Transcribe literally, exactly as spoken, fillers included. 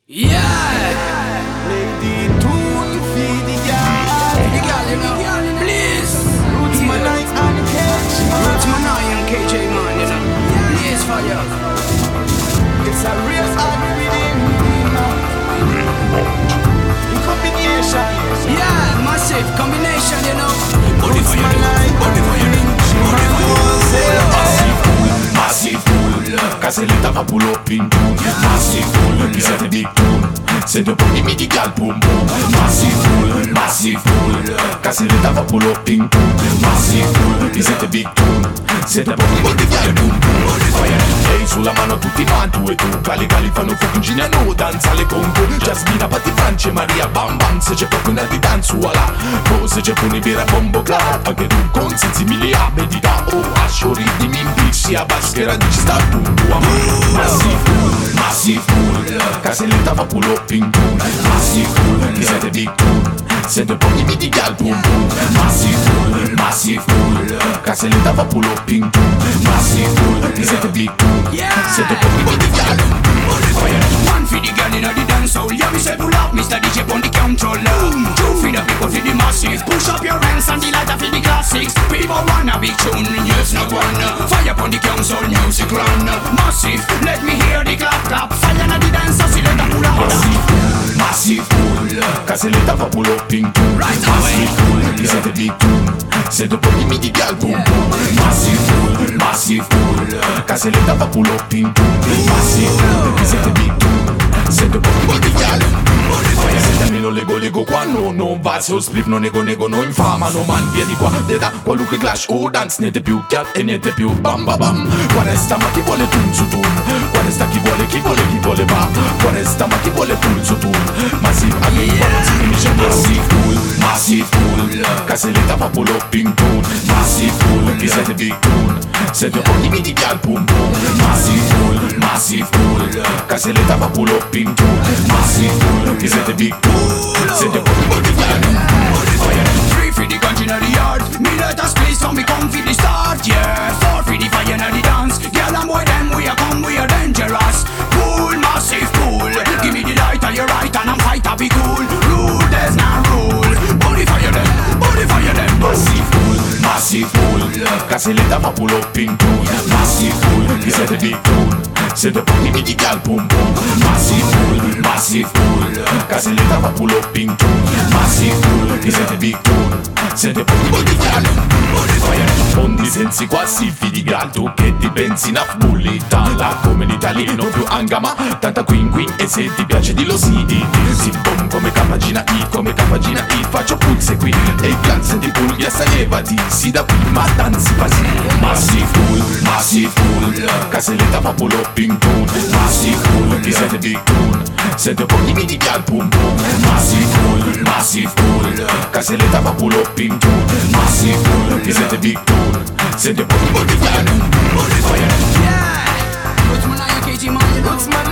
Yeah! Lady Toon, feed the girl. Feed the girl, you know. Please! Roots Manai and K J man. Roots Manai and K J man, you know. Please for you. It's a real hard rhythm. In combination. Yeah, massive combination, you know. Roots Manai, body for you. Massive fool, Caselita va pull up in tune. Massive fool, he set a big tune. Send up on me the gal boom boom. Massive fool, massive fool, Caselita va pull up in tune. Massive fool, he set a big tune. Send up on me the gal boom boom. Ehi sulla mano tutti ma tu e tu. Cali cali fanno fucking no danza le conto. Jasmina patti France Maria bam bam. Se c'è qualcuna di danzo alla. Oh se c'è puni vera bombo clap. Anche tu con sensi mille a medita. Oh ascio ritmi in pisci a baschera dici sta punto a Massive fool, massive fool, Caselita va pull up in tune. Massive fool, he set a big tune. Send up on me the gal boom boom. Massive fool, massive fool, Caselita va pull up in tune. Massive fool, he set a big tune. Send up on me the gal boom boom. One for the girl in the dance hall. Yeah, we say pull up, Mister D J on the controller. Two for the people for the massive. Push up your hands and the lighter for the classics. People want a big tune, yes no one. Fire upon the console, music run. Massive, let me hear the clap clap. Fire na the dance, so let them pull up. Massive fool, massive fool, Caselita va pull up in tune. Right away. Massive fool, he set a big tune. Send up on me the gal boom boom. Massive fool, massive fool, Caselita va pull up in tune. Massive fool, he set a big tune. Send up on me the gal boom boom. Sentami lo lego lego qua no non va. Se o split non nego nego no infama no man via di qua. De da qualunque clash o dance niente più chiat e niente più bam bam bam. Qua sta ma chi vuole tun su tun. Qua sta chi vuole chi vuole chi vuole va. Qua sta ma chi vuole tun su tun. Massive anche in qua non si finisce. Massive fool, massive fool, Caselita va pull up in tune. Massive fool, he set a big tune. Sente un po' di gal boom boom. Massive fool, massive fool, Caselita va pull up in tune. Massive fool, he set a big tune. Sente un po' di gal boom boom. Three for the country in the yard. Me let us play so me come for the start, yeah. Four for the fire in the dance. Girl and boy them we are come, we are dangerous. Cool, massive cool. Give me the light on your right and I'm fight to be cool. Rule, there's no rule. Body fire them, body fire them. Massive fool, massive fool, Caselita va pull up in tune. Massive fool, he set a big tune. Send up on me the gal boom boom. Massive fool, massive fool, Caselita va pull up in tune. Massive fool, he set a big tune. Send up on me the gal boom boom. Fondi sensi quasi fidi gal. Tu che ti pensi una bullita. La come l'Italia non più angama. Tanta queen queen e se ti piace di lo si di. Si bom come capagina I, come capagina I. Faccio pulse qui e il clan senti puglia salevati. Si da prima danzi quasi. Massive fool, massive fool, Caselita va pull up in tune. Massive fool, he set a big tune. Sente un po' di gal boom boom. Massive fool, massive fool, Caselita va pull up in tune. Massive fool, he set a big tune. Sente un po' di gal boom boom. Yeah! Roots Manai and K J man, you know.